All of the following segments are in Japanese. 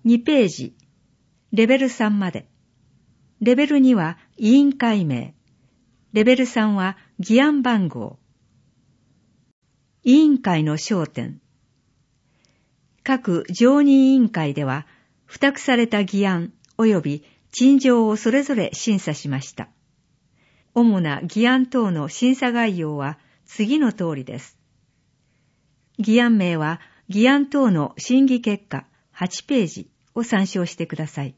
2ページ、レベル3まで。レベル2は委員会名。レベル3は議案番号。委員会の焦点。各常任委員会では、付託された議案及び陳情をそれぞれ審査しました。主な議案等の審査概要は次の通りです。議案名は議案等の審議結果8ページを参照してください。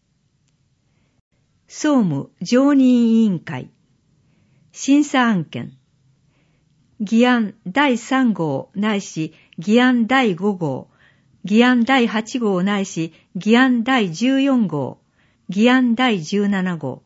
総務常任委員会審査案件議案第3号ないし議案第5号議案第8号ないし議案第14号議案第17号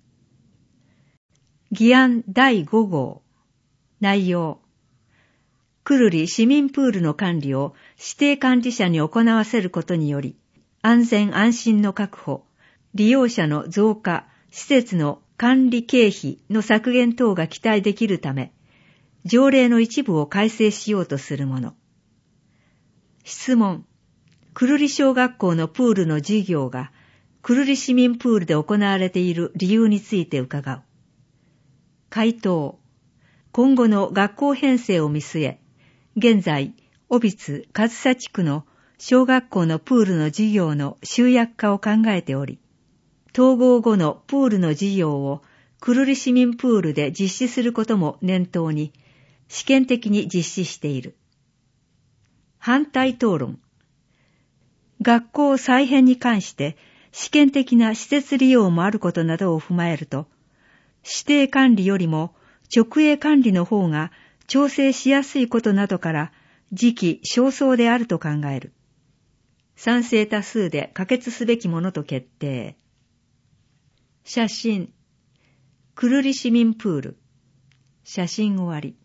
議案第5号内容久留里市民プールの管理を指定管理者に行わせることにより安全安心の確保利用者の増加、施設の管理経費の削減等が期待できるため、条例の一部を改正しようとするもの。質問。久留里小学校のプールの授業が、久留里市民プールで行われている理由について伺う。回答。今後の学校編成を見据え、現在、小櫃上総地区の小学校のプールの授業の集約化を考えており、統合後のプールの授業を久留里市民プールで実施することも念頭に試験的に実施している。反対討論。学校再編に関して試験的な施設利用もあることなどを踏まえると、指定管理よりも直営管理の方が調整しやすいことなどから時期尚早であると考える。賛成多数で可決すべきものと決定。写真。久留里市民プール。写真終わり。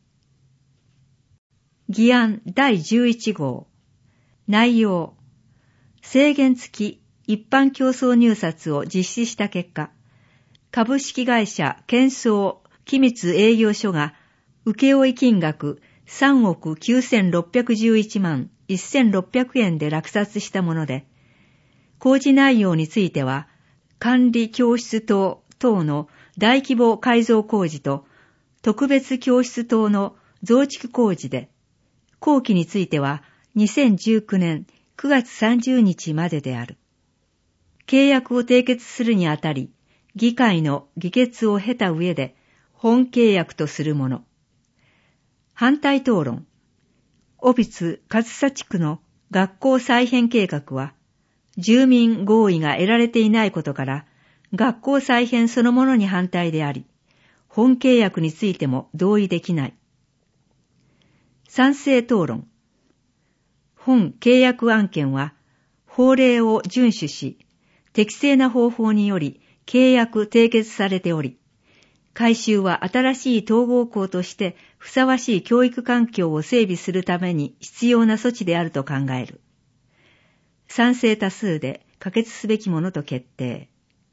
議案第11号。内容。制限付き一般競争入札を実施した結果、株式会社建装機密営業所が請負金額3億9611万1600円で落札したもので、工事内容については、管理教室棟等の大規模改造工事と特別教室棟の増築工事で、工期については2019年9月30日までである。契約を締結するにあたり、議会の議決を経た上で本契約とするもの。反対討論。小櫃上総地区の学校再編計画は、住民合意が得られていないことから、学校再編そのものに反対であり、本契約についても同意できない。賛成討論。本契約案件は、法令を遵守し、適正な方法により契約締結されており、改修は新しい統合校としてふさわしい教育環境を整備するために必要な措置であると考える。賛成多数で可決すべきものと決定。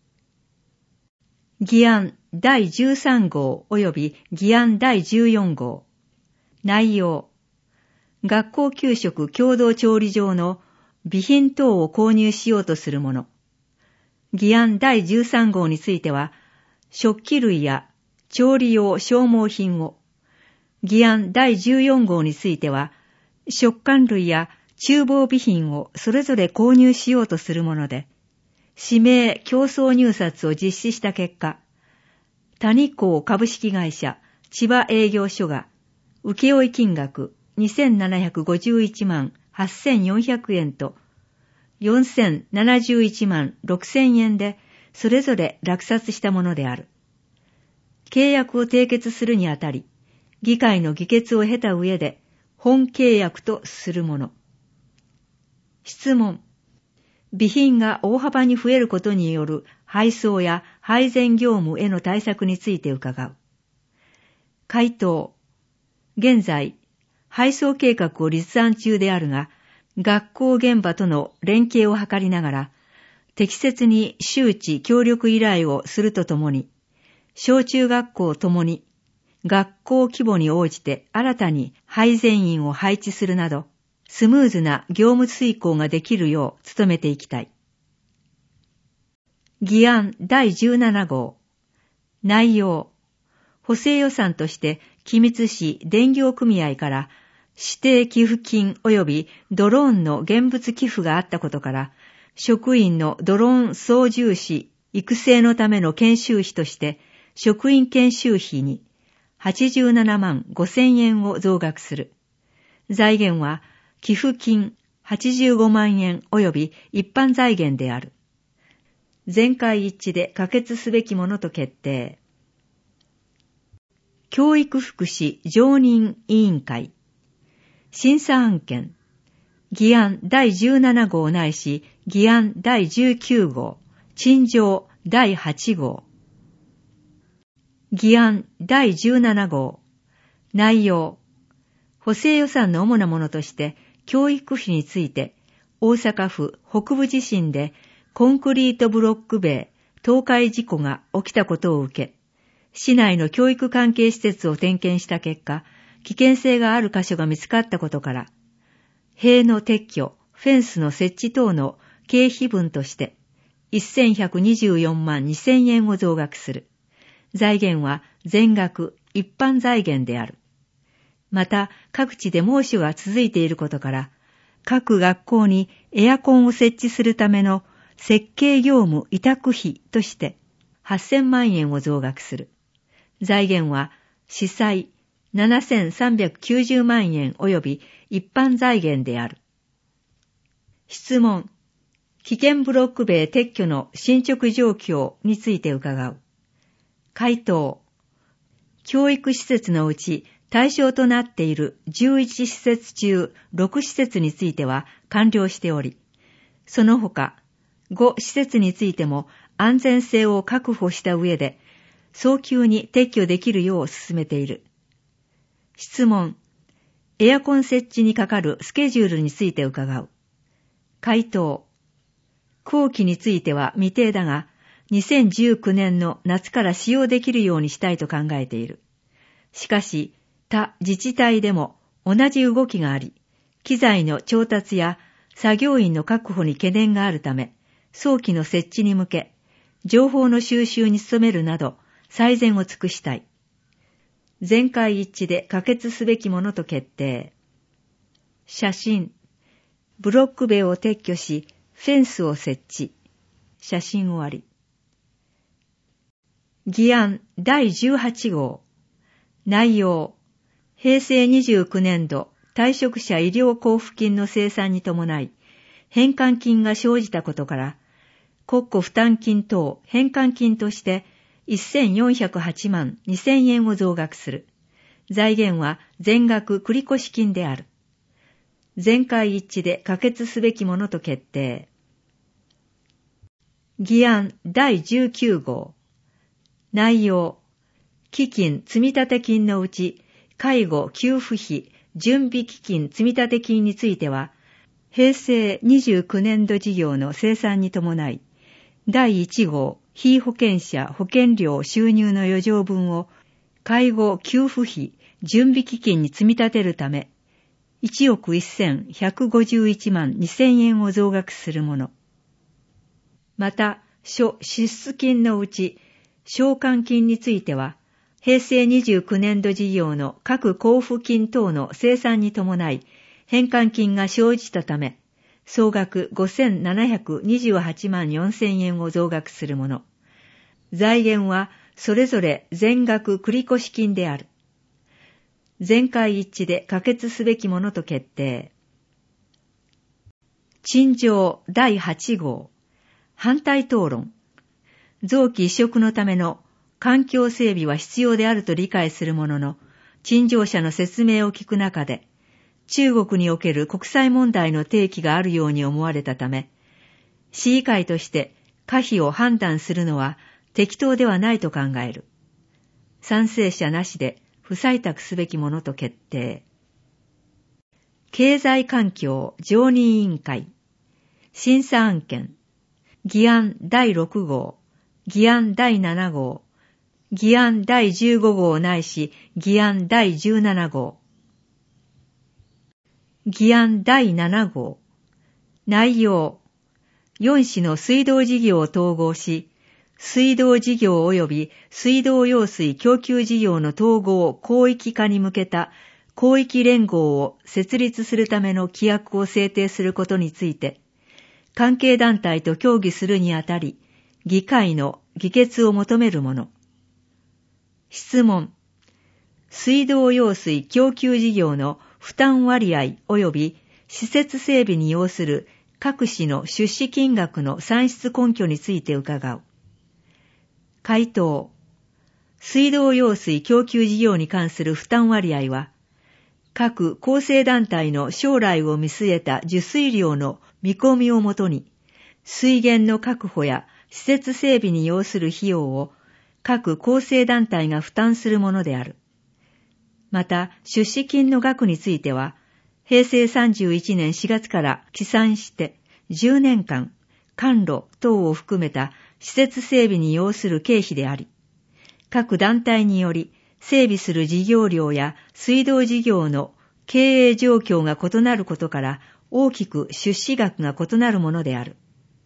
議案第13号及び議案第14号。内容。学校給食共同調理場の備品等を購入しようとするもの。議案第13号については、食器類や調理用消耗品を。議案第14号については、食管類や厨房備品をそれぞれ購入しようとするもので、指名競争入札を実施した結果、谷港株式会社千葉営業所が請負金額2751万8400円と4071万6000円でそれぞれ落札したものである。契約を締結するにあたり、議会の議決を経た上で本契約とするもの。質問。備品が大幅に増えることによる配送や配膳業務への対策について伺う。回答。現在、配送計画を立案中であるが、学校現場との連携を図りながら、適切に周知協力依頼をするとともに、小中学校ともに学校規模に応じて新たに配膳員を配置するなど、スムーズな業務遂行ができるよう努めていきたい。 議案第17号。内容。補正予算として君津市電業組合から指定寄付金及びドローンの現物寄付があったことから、職員のドローン操縦士育成のための研修費として職員研修費に87万5,000円を増額する。財源は寄付金85万円及び一般財源である。全会一致で可決すべきものと決定。教育福祉常任委員会。審査案件。議案第17号ないし議案第19号。陳情第8号。議案第17号。内容。補正予算の主なものとして教育費について大阪府北部地震でコンクリートブロック塀倒壊事故が起きたことを受け、市内の教育関係施設を点検した結果、危険性がある箇所が見つかったことから、塀の撤去、フェンスの設置等の経費分として、1124万2,000円を増額する。財源は全額一般財源である。また、各地で猛暑が続いていることから、各学校にエアコンを設置するための設計業務委託費として8,000万円を増額する。財源は司祭7,390万円及び一般財源である。質問。危険ブロック塀撤去の進捗状況について伺う。回答。教育施設のうち対象となっている11施設中6施設については完了しており、その他5施設についても安全性を確保した上で早急に撤去できるよう進めている。質問。エアコン設置にかかるスケジュールについて伺う。回答。工期については未定だが、2019年の夏から使用できるようにしたいと考えている。しかし、他自治体でも同じ動きがあり、機材の調達や作業員の確保に懸念があるため、早期の設置に向け、情報の収集に努めるなど、最善を尽くしたい。全会一致で可決すべきものと決定。写真。ブロック塀を撤去し、フェンスを設置。写真終わり。議案第18号。内容。平成29年度退職者医療交付金の精算に伴い、返還金が生じたことから、国庫負担金等返還金として1408万2,000円を増額する。財源は全額繰越金である。全会一致で可決すべきものと決定。議案第19号。内容。基金積立金のうち、介護給付費準備基金積立金については、平成29年度事業の清算に伴い、第1号被保険者保険料収入の余剰分を介護給付費準備基金に積み立てるため、1億1151万2,000円を増額するもの。また、諸支出金のうち、償還金については、平成29年度事業の各交付金等の清算に伴い、返還金が生じたため、総額5,728万4,000円を増額するもの。財源はそれぞれ全額繰越金である。全会一致で可決すべきものと決定。陳情第8号。反対討論。臓器移植のための環境整備は必要であると理解するものの、陳情者の説明を聞く中で、中国における国際問題の提起があるように思われたため、市議会として可否を判断するのは適当ではないと考える。賛成者なしで不採択すべきものと決定。経済環境常任委員会。審査案件。議案第6号。議案第7号。議案第15号ないし議案第17号。議案第7号。内容。 4市の水道事業を統合し、水道事業及び水道用水供給事業の統合広域化に向けた広域連合を設立するための規約を制定することについて、関係団体と協議するにあたり、議会の議決を求めるもの。質問。水道用水供給事業の負担割合及び施設整備に要する各市の出資金額の算出根拠について伺う。回答。水道用水供給事業に関する負担割合は、各構成団体の将来を見据えた受水量の見込みをもとに、水源の確保や施設整備に要する費用を各構成団体が負担するものである。また、出資金の額については、平成31年4月から起算して10年間、管路等を含めた施設整備に要する経費であり、各団体により整備する事業量や水道事業の経営状況が異なることから大きく出資額が異なるものである。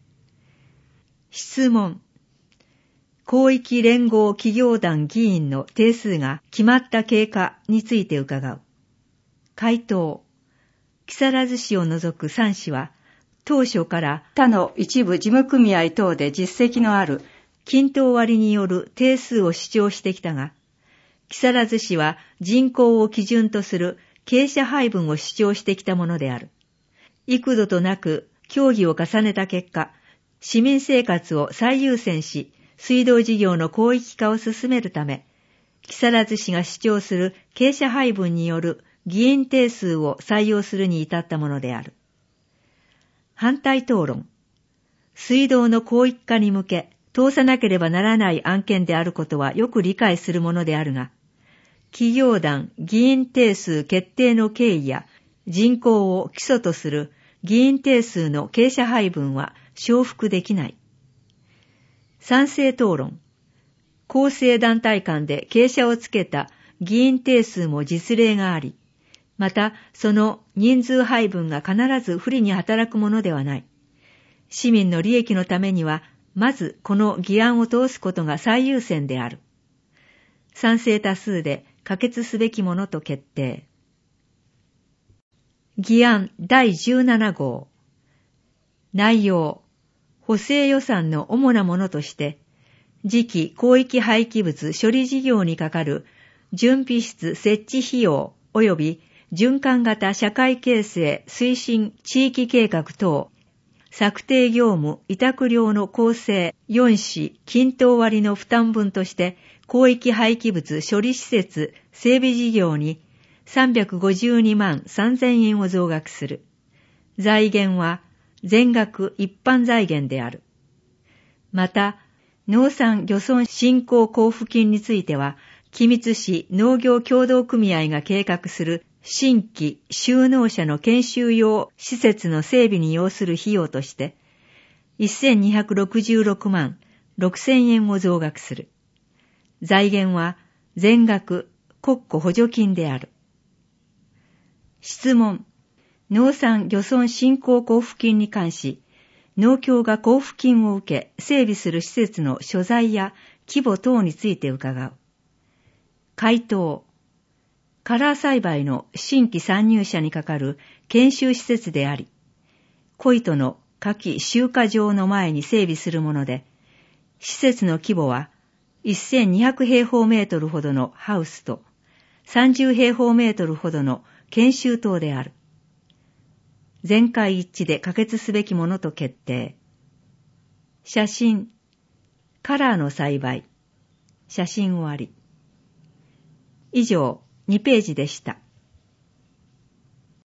質問。広域連合企業団議員の定数が決まった経過について伺う。回答。木更津市を除く3市は、当初から他の一部事務組合等で実績のある均等割による定数を主張してきたが、木更津市は人口を基準とする傾斜配分を主張してきたものである。幾度となく協議を重ねた結果、市民生活を最優先し、水道事業の広域化を進めるため、木更津市が主張する傾斜配分による議員定数を採用するに至ったものである。反対討論。水道の広域化に向け、通さなければならない案件であることはよく理解するものであるが、企業団議員定数決定の経緯や人口を基礎とする議員定数の傾斜配分は承服できない。賛成討論。構成団体間で傾斜をつけた議員定数も実例があり、またその人数配分が必ず不利に働くものではない。市民の利益のためには、まずこの議案を通すことが最優先である。賛成多数で可決すべきものと決定。議案第17号。内容。補正予算の主なものとして、次期広域廃棄物処理事業にかかる準備室設置費用及び循環型社会形成推進地域計画等、策定業務委託料の構成4市均等割の負担分として広域廃棄物処理施設整備事業に352万3000円を増額する。財源は全額一般財源である。また、農産漁村振興交付金については、君津市農業協同組合が計画する新規就農者の研修用施設の整備に要する費用として、1266万6000円を増額する。財源は全額国庫補助金である。質問。農産漁村振興交付金に関し、農協が交付金を受け整備する施設の所在や規模等について伺う。回答。カラー栽培の新規参入者にかかる研修施設であり、小糸の夏季集荷場の前に整備するもので、施設の規模は1200平方メートルほどのハウスと30平方メートルほどの研修棟である。全会一致で可決すべきものと決定。写真。カラーの栽培。写真終わり。以上、2ページでした。